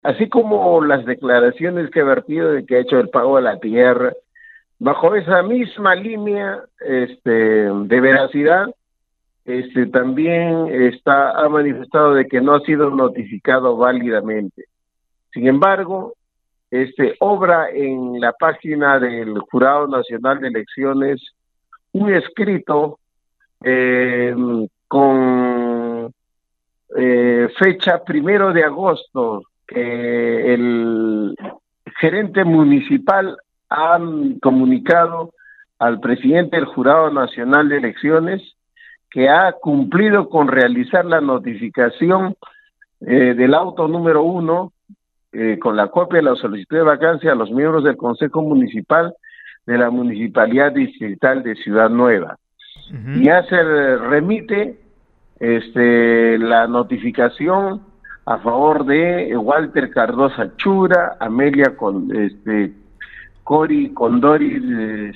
así como las declaraciones que ha vertido de que ha hecho el pago de la tierra, bajo esa misma línea de veracidad, también ha manifestado de que no ha sido notificado válidamente. Sin embargo, obra en la página del Jurado Nacional de Elecciones un escrito con fecha 1 de agosto, que el gerente municipal ha comunicado al presidente del Jurado Nacional de Elecciones que ha cumplido con realizar la notificación del auto número 1 con la copia de la solicitud de vacancia a los miembros del Consejo Municipal de la Municipalidad Distrital de Ciudad Nueva. Y ya se remite la notificación a favor de Walter Cardosa Chura, Amelia Cori Condori,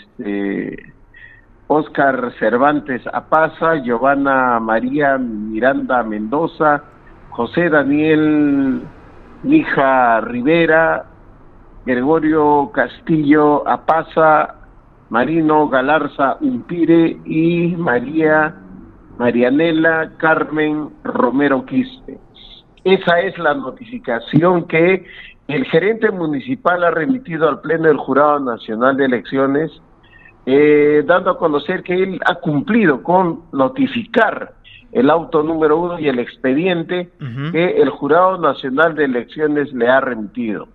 Oscar Cervantes Apaza, Giovanna María Miranda Mendoza, José Daniel Mija Rivera, Gregorio Castillo Apaza, Marino Galarza Umpire y Marianela Carmen Romero Quispe. Esa es la notificación que el gerente municipal ha remitido al Pleno del Jurado Nacional de Elecciones, dando a conocer que él ha cumplido con notificar el auto número 1 y el expediente que el Jurado Nacional de Elecciones le ha remitido.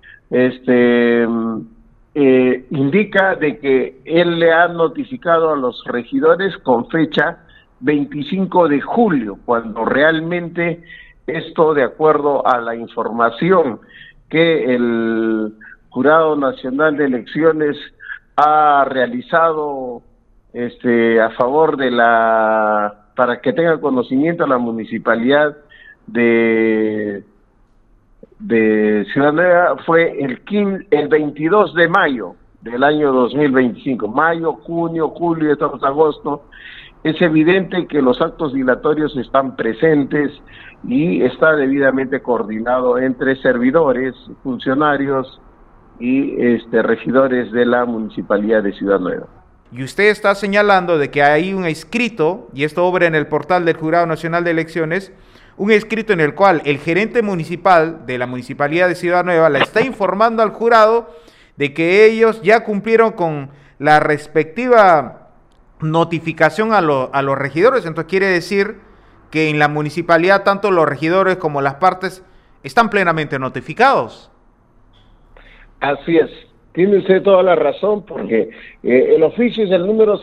Indica de que él le ha notificado a los regidores con fecha 25 de julio, cuando realmente esto, de acuerdo a la información que el Jurado Nacional de Elecciones ha realizado a favor de para que tenga conocimiento la municipalidad de Ciudad Nueva, fue el 22 de mayo del año 2025. Mayo, junio, julio, estamos en agosto. Es evidente que los actos dilatorios están presentes y está debidamente coordinado entre servidores, funcionarios y regidores de la Municipalidad de Ciudad Nueva. Y usted está señalando de que hay un escrito, y esto obra en el portal del Jurado Nacional de Elecciones, un escrito en el cual el gerente municipal de la Municipalidad de Ciudad Nueva le está informando al jurado de que ellos ya cumplieron con la respectiva notificación a los regidores. Entonces quiere decir que en la municipalidad tanto los regidores como las partes están plenamente notificados. Así es, tiene usted toda la razón, porque el oficio es el número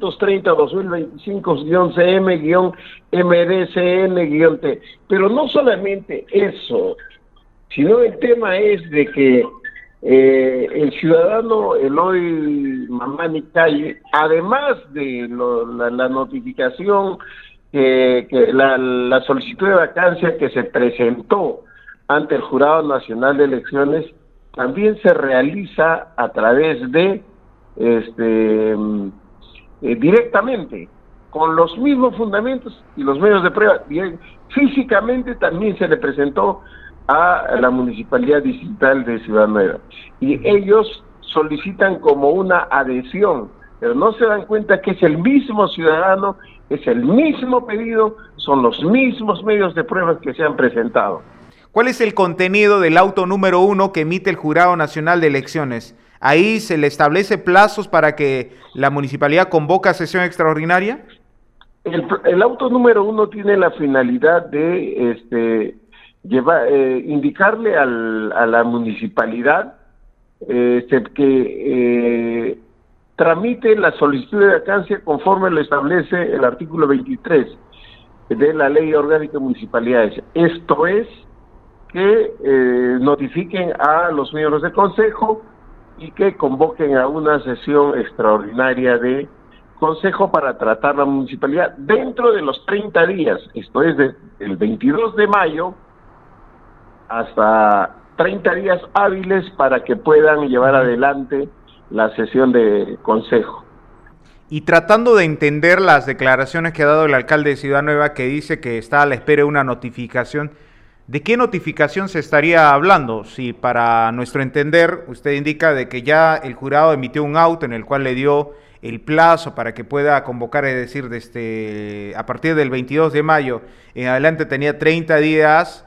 630-2025-CM-MDCN-T. Pero no solamente eso, sino el tema es de que el ciudadano Eloy Mamani Calle, además de la notificación, la solicitud de vacancia que se presentó ante el Jurado Nacional de Elecciones, también se realiza a través de directamente, con los mismos fundamentos y los medios de prueba. Bien, físicamente también se le presentó a la Municipalidad Distrital de Ciudad Nueva. Y ellos solicitan como una adhesión, pero no se dan cuenta que es el mismo ciudadano, es el mismo pedido, son los mismos medios de pruebas que se han presentado. ¿Cuál es el contenido del auto número 1 que emite el Jurado Nacional de Elecciones? ¿Ahí se le establece plazos para que la municipalidad convoque sesión extraordinaria? El auto número 1 tiene la finalidad de indicarle a la municipalidad que tramite la solicitud de vacancia conforme lo establece el artículo 23 de la Ley Orgánica de Municipalidades. Esto es, que notifiquen a los miembros del Consejo y que convoquen a una sesión extraordinaria de Consejo para tratar la municipalidad dentro de los 30 días, esto es, desde el 22 de mayo hasta 30 días hábiles para que puedan llevar adelante la sesión de Consejo. Y tratando de entender las declaraciones que ha dado el alcalde de Ciudad Nueva, que dice que está a la espera de una notificación ¿De qué notificación se estaría hablando? Si para nuestro entender, usted indica de que ya el jurado emitió un auto en el cual le dio el plazo para que pueda convocar, es decir, desde a partir del 22 de mayo en adelante tenía 30 días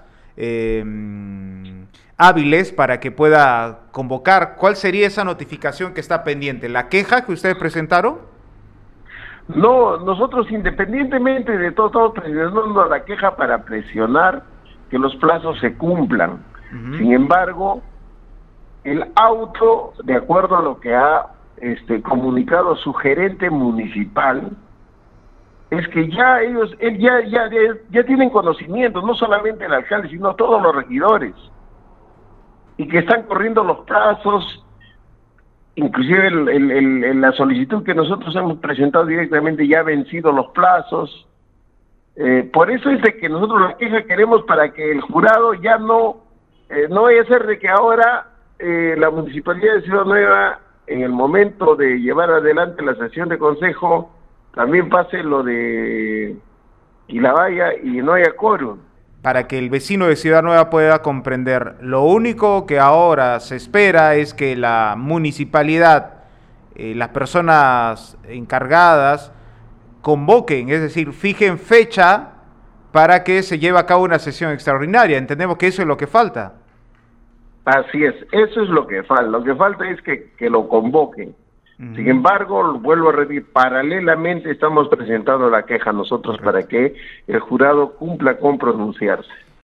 hábiles para que pueda convocar. ¿Cuál sería esa notificación que está pendiente? ¿La queja que ustedes presentaron? No, nosotros independientemente de todo, estamos presentando la queja para presionar que los plazos se cumplan. Sin embargo, el auto, de acuerdo a lo que ha comunicado su gerente municipal, es que ya ya tienen conocimiento, no solamente el alcalde, sino todos los regidores, y que están corriendo los plazos, inclusive la solicitud que nosotros hemos presentado directamente ya ha vencido los plazos. Por eso es de que nosotros la queja queremos para que el jurado ya no vaya a ser de que ahora la Municipalidad de Ciudad Nueva, en el momento de llevar adelante la sesión de consejo, también pase lo de Quillabaya y no haya quórum. Para que el vecino de Ciudad Nueva pueda comprender, lo único que ahora se espera es que la municipalidad, las personas encargadas, convoquen, es decir, fijen fecha para que se lleve a cabo una sesión extraordinaria. Entendemos que eso es lo que falta. Así es, eso es lo que falta. Lo que falta es que lo convoquen. Sin embargo, vuelvo a repetir, paralelamente estamos presentando la queja nosotros para que el jurado cumpla con pronunciarse.